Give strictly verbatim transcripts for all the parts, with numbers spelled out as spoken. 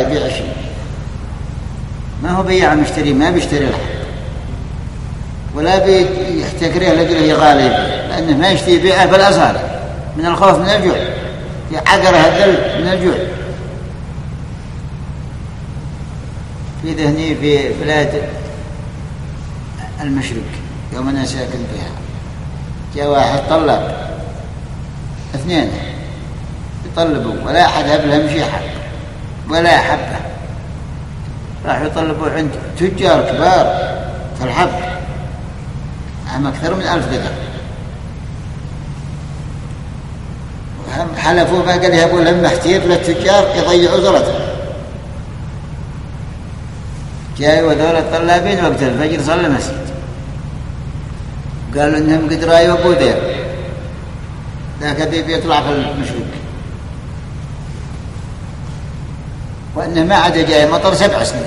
يبيع شيء، ما هو بيع مشتري، ما بيشتري الحب ولا بيحتكره لقله غالي، لأنه ما يشتري بيعه بالأصالة من الخوف من الجوع، يعقره الذل من الجوع. في ذهني في بلاد المشرق يوم أنا ساكن فيها، جاء واحد طلب اثنين يطلبوا ولا أحد هب لهم شيء حق ولا حبة، راح يطلبوا عند تجار كبار في الحب عام أكثر من ألف دقيقة، حلفوا ما قال يهبوا لهم محتير للتجار يضيعوا ذرته. جاءوا ذول الطلابين وقت الفجر صلى المسجد، قالوا إنهم قد رايوا أبو ذير ذاك ذي بيطلع في المشرق، وأنه ما عاد جاي مطر سبع سنين.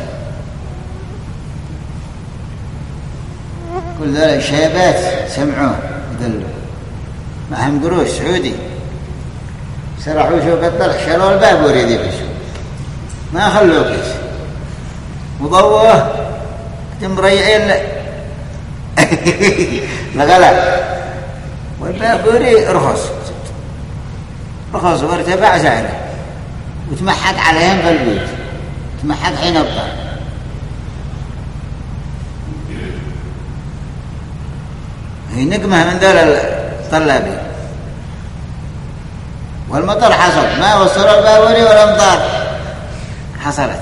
كل ذلك شيبات سمعوه يدلوا معهم قروش سعودي، سرحوا شوك الطرح شروا الباب وريد يبسوا ما خلوا كيس وضوه تمريعين لغلا، والبابوري رخص رخص وارتفع سعره وتمحك عليهم في البيت، تمحك حين الطار. هي نقمة من دول الطلابين. والمطر حصل، ما وصلوا البابوري والأمطار حصلت،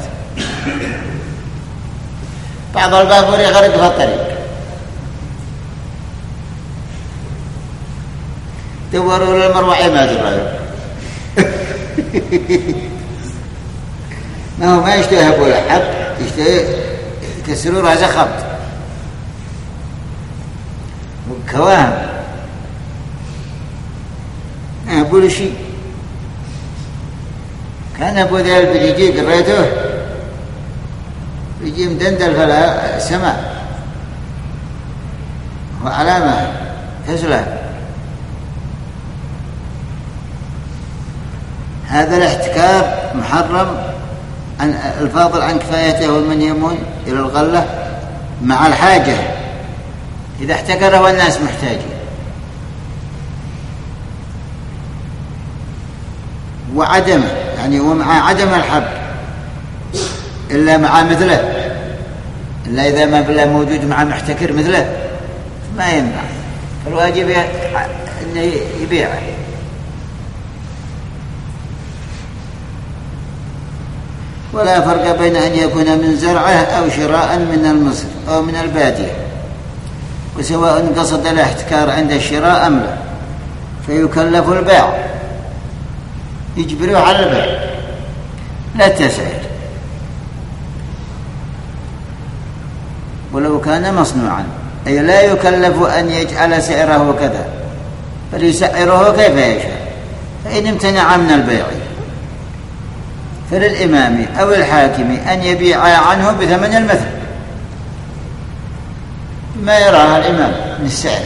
بعض البابوري غرق في الطريق، دوروا للمروعي ما دروا ما هو ما يشتهي أبو الحب، يشتهي يكسروا رأسه خبط وكواهم أبو الشيء. كان أبو ذيل بيجي قريته يجي مدندل في السماء وعلامة تسلة. هذا الاحتكار محرم عن الفاضل عن كفايته ومن يمون إلى الغلة مع الحاجة إذا احتكره والناس محتاجين، وعدمه يعني ومع عدم الحب إلا مع مثله، إلا إذا ما بلا موجود مع محتكر مثله ما ينفع، فالواجب أنه يبيعه. ولا فرق بين أن يكون من زرعه أو شراء من المصر أو من البادية، وسواء قصد الاحتكار عند الشراء أم لا، فيكلف البيع، يجبره على البيع لا تسعير. ولو كان مصنوعا أي لا يكلف أن يجعل سعره كذا، بل يسعره كيف يشاء، فإن امتنع من البيع فللإمام أو الحاكم أن يبيع عنه بثمن المثل ما يراها الإمام من السعر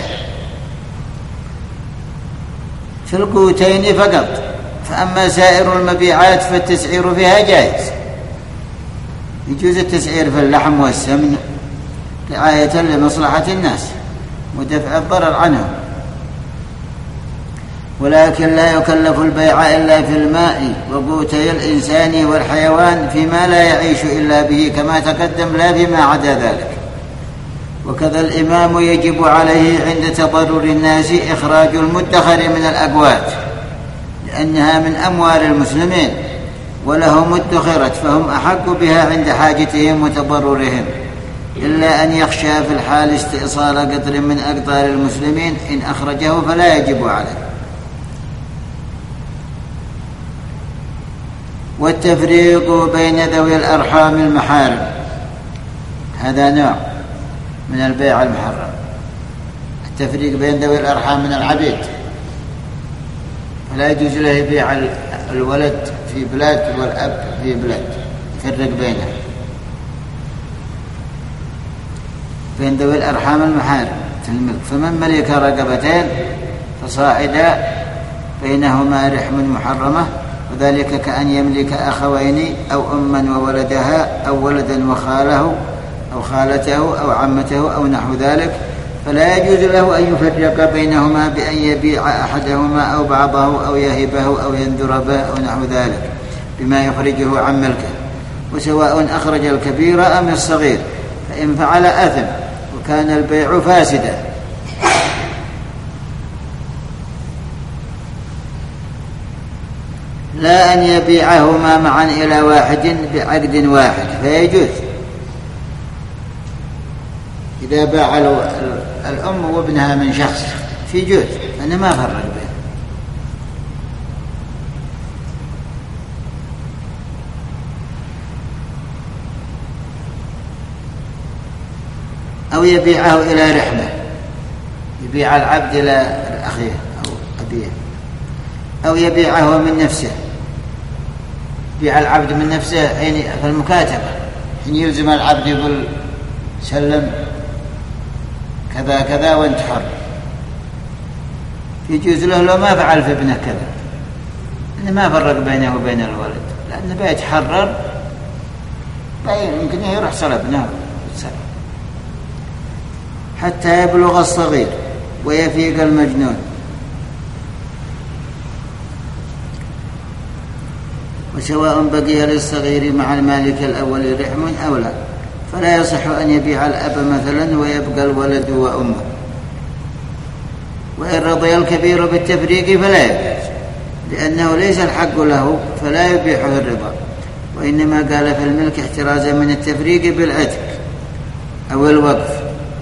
في القوتين فقط. فأما سائر المبيعات فالتسعير فيها جائز، يجوز التسعير في اللحم والسمن رعاية لمصلحة الناس ودفع الضرر عنهم، ولكن لا يكلف البيع إلا في الماء وقوتي الإنسان والحيوان فيما لا يعيش إلا به كما تقدم، لا فيما عدا ذلك. وكذا الإمام يجب عليه عند تضرر الناس إخراج المدخر من الأقوات، لأنها من أموال المسلمين ولهم ادخرت، فهم أحق بها عند حاجتهم وتضررهم، إلا أن يخشى في الحال استئصال قطر من أقطار المسلمين، إن أخرجه فلا يجب عليه. والتفريق بين ذوي الأرحام المحارم هذا نوع من البيع المحرم، التفريق بين ذوي الأرحام من العبيد، فلا يجوز له يبيع الولد في بلاد والأب في بلاد، يفرق بينهم بين ذوي الأرحام المحارم في الملك. فمن ملك رقبتين فصاعدا بينهما رحم محرمة وذلك كأن يملك أخوين أو أما وولدها أو ولدا وخاله أو خالته أو عمته أو نحو ذلك، فلا يجوز له أن يفرق بينهما بأن يبيع أحدهما أو بعضه أو يهبه أو ينذر به أو نحو ذلك بما يخرجه عن ملكه، وسواء أخرج الكبير أم الصغير، فإن فعل أثم وكان البيع فاسدا. لا أن يبيعهما معا إلى واحد بعقد واحد فيجوز. إذا باع الأم وابنها من شخص في جوز، أنا ما فرق بينه. أو يبيعه إلى رحمة، يبيع العبد إلى أخيه أو أبيه، أو يبيعه من نفسه، يبيع العبد من نفسه حين في المكاتبة، حين يلزم العبد يقول سلم كذا كذا وانت حر، يجوز له لو ما فعل في ابنه كذا، إنه ما فرق بينه وبين الولد، لأنه بيتحرر يمكن يروح صلب ابنه حتى يبلغ الصغير ويفيق المجنون. وسواء بقي للصغير مع المالك الأول رحم أو لا، فلا يصح أن يبيع الأب مثلا ويبقى الولد وأمه. وإن رضي الكبير بالتفريق فلا يجوز، لأنه ليس الحق له فلا يبيحه الرضا، وإنما قال في الملك احترازا من التفريق بالعتق أو الوقف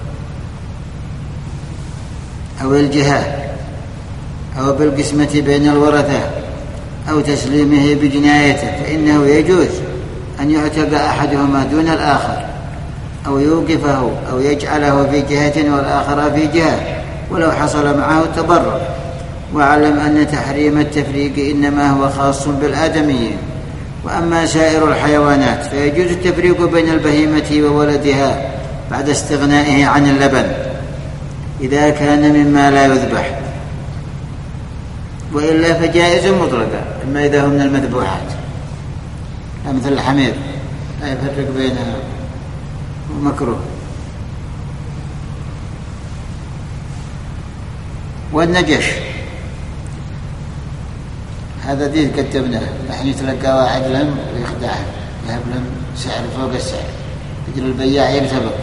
أو الجهاد أو بالقسمة بين الورثة أو تسليمه بجنايته، فإنه يجوز أن يعتق أحدهما دون الآخر أو يوقفه أو يجعله في جهة والآخر في جهة ولو حصل معه التضرر. واعلم أن تحريم التفريق إنما هو خاص بالآدميين، وأما سائر الحيوانات فيجوز التفريق بين البهيمة وولدها بعد استغنائه عن اللبن إذا كان مما لا يذبح، وإلا فجائز مطلقا، أما إذا هو من المذبوحات مثل الحمير لا يفرق بينها ومكروه. والنجش هذا دين كتبناه، نحن يتلقى واحد لهم ويخدعهم يهب لهم سعر فوق السعر، يجري البياع يرتبك،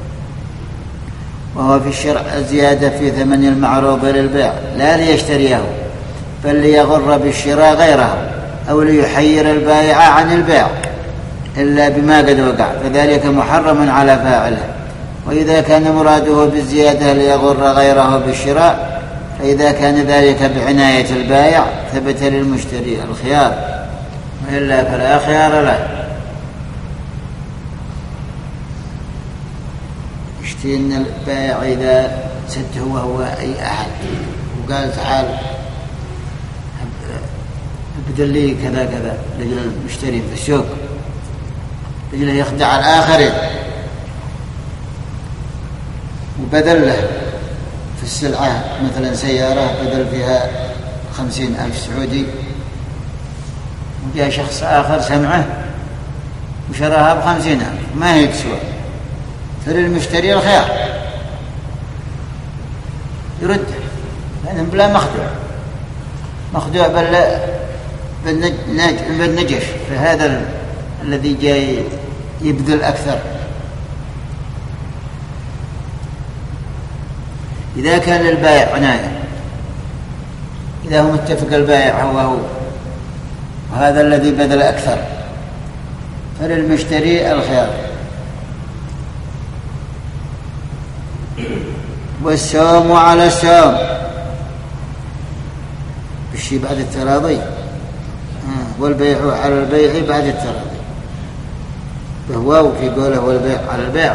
وهو في الشرع الزيادة في ثمن المعروض للبيع لا ليشتريه بل ليغر بالشراء غيره أو ليحير البائع عن البيع إلا بما قد وقع، فذلك محرم على فاعله. وإذا كان مراده بالزيادة ليغر غيره بالشراء، فإذا كان ذلك بعناية البائع ثبت للمشتري الخيار، وإلا فلا خيار له. اشتي أن البائع إذا سده وهو أي أحد وقال تعال بدل لي كذا كذا لجل المشتري في السوق لجل يخدع الآخرين، وبدل له في السلعة مثلا سيارة بدل فيها خمسين ألف سعودي، وجاء شخص آخر سمعه وشراها بخمسين ألف ما هي تسوى، فللمشتري الخيار يرد لأنه بلا مخدوع مخدوع بل بالنجش، فهذا الذي جاي يبذل أكثر. إذا كان البائع عناية، إذا هو متفق البائع هو هو وهذا الذي بذل أكثر، فللمشتري الخيار. والسوم على السوم بالشيء بعد التراضي، والبيع على البيع بعد التراضي، فهو في قوله والبيع على البيع.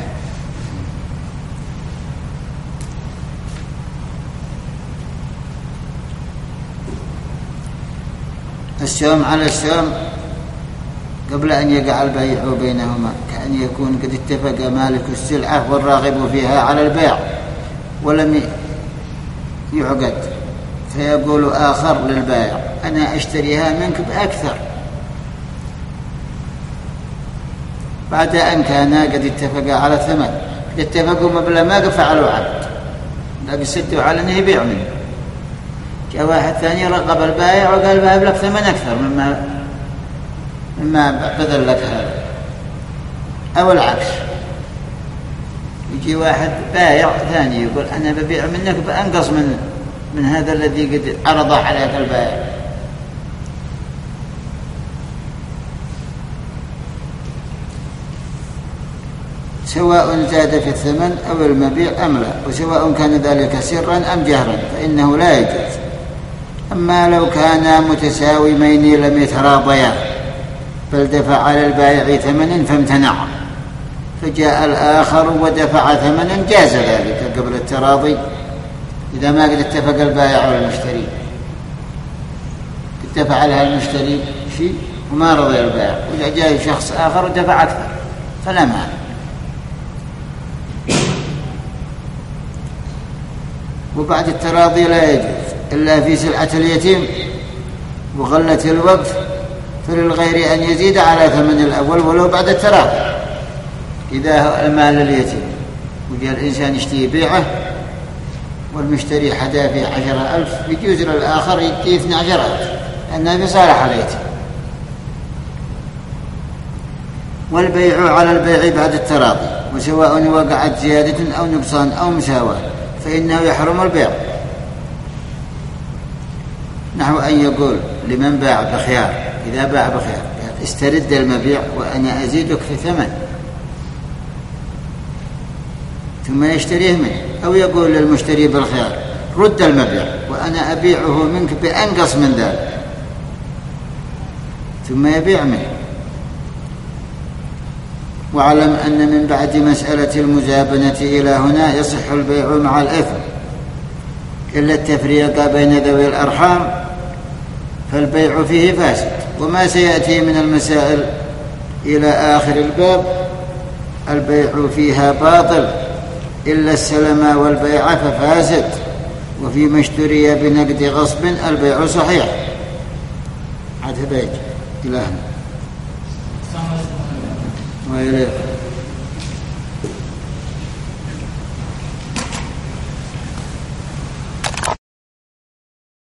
السوم على السوم قبل أن يقع البيع بينهما، كأن يكون قد اتفق مالك السلعة والراغب فيها على البيع ولم يعقد، فيقول آخر للبائع أنا أشتريها منك بأكثر، بعد أن كانا قد اتفقا على الثمن، قد اتفقوا مبلغ ما قد فعلوا عقد، لكن سدوا على أنه يبيع منه. جاء واحد ثاني رقب البائع وقال بأبلغ ثمن أكثر مما مما بذل لك هذا، أو العكس. يجي واحد بائع ثاني يقول أنا ببيع منك بأنقص من من هذا الذي قد عرضه عليك البائع. سواء زاد في الثمن أو المبيع أم لا، وسواء كان ذلك سرا أم جهرا فإنه لا يجوز. أما لو كانا متساومين لم يتراضيا بل دفع على البائع ثمنا فامتنع، فجاء الآخر ودفع ثمنا جاز ذلك قبل التراضي إذا ما قد اتفق البائع والمشتري، اتفق لها المشتري شيء وما رضي البائع، وجاء شخص آخر ودفع أكثر فلا مانع. وبعد التراضي لا يجوز إلا في سلعة اليتيم وغلة الوقف، فللغير أن يزيد على ثمن الأول ولو بعد التراضي. إذا المال لليتيم وجاء الإنسان يشتري بيعه والمشتري حدا فيه عشرة ألف، يجوز للآخر يديه اثنى عشر ألف لأنه بصالح اليتيم. والبيع على البيع بعد التراضي، وسواء وقعت زيادة أو نقصان أو مساواة فإنه يحرم البيع، نحو أن يقول لمن باع بخيار إذا باع بخيار استرد المبيع وأنا أزيدك في ثمن ثم يشتريه منه، أو يقول للمشتري بالخيار رد المبيع وأنا أبيعه منك بأنقص من ذلك ثم يبيع منه. واعلم أن من بعد مسألة المزابنة إلى هنا يصح البيع مع الإثم إلا التفريق بين ذوي الأرحام فالبيع فيه فاسد. وما سيأتي من المسائل إلى آخر الباب البيع فيها باطل إلا السلم والبيع ففاسد، وفيما اشتري بنقد غصب البيع صحيح. عاد بيت إلهنا وإليه.